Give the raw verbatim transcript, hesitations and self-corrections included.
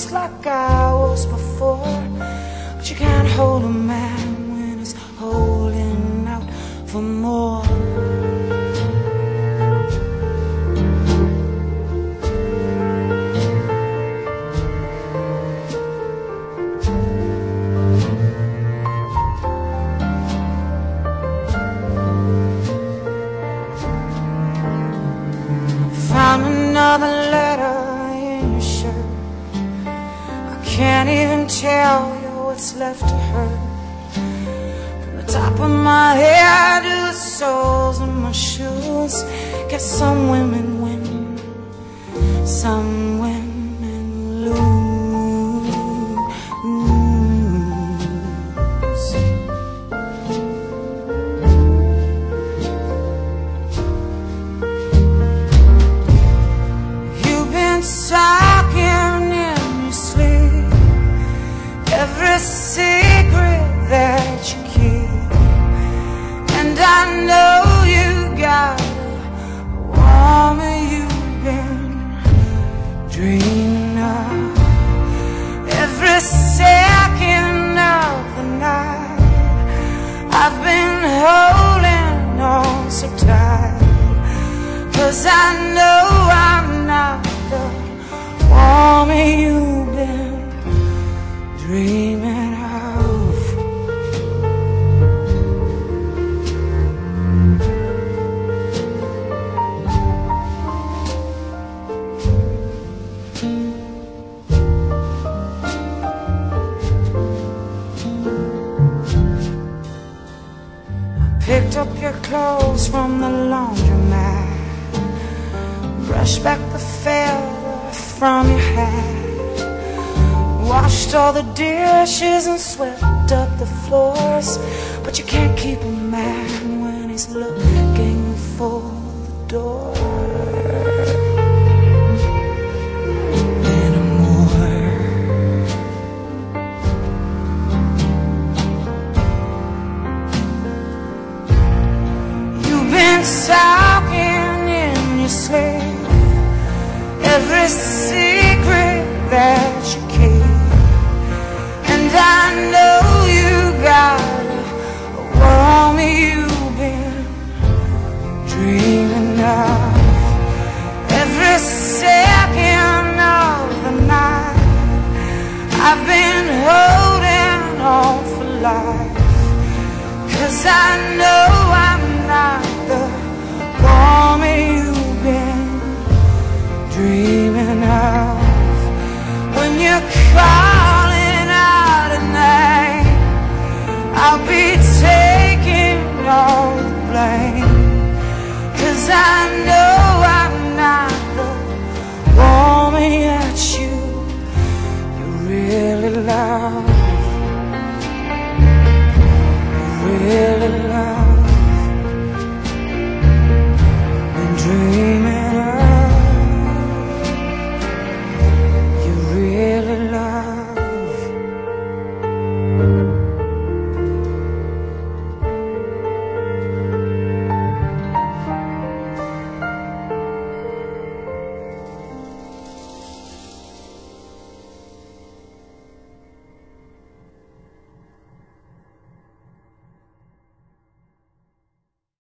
just like I was before. But you can't hold a man when he's holding out for more. Found another letter in your shirt. I can't even tell you what's left to hurt. From the top of my head to the soles of my shoes. Guess some women win, some women lose. Sucking in your sleep every secret that you keep, and I know you got a woman you've been dreaming of. Every second of the night I've been holding on so tight, 'cause I know I'm not the woman you've been dreaming of. I picked up your clothes from the laundromat, brushed back the feather from your hat, washed all the dishes and swept up the floors. But you can't keep a man when he's looking for the door.